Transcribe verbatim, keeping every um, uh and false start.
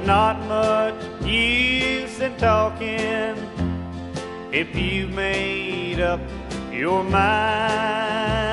not much use in talking if you've made up your mind.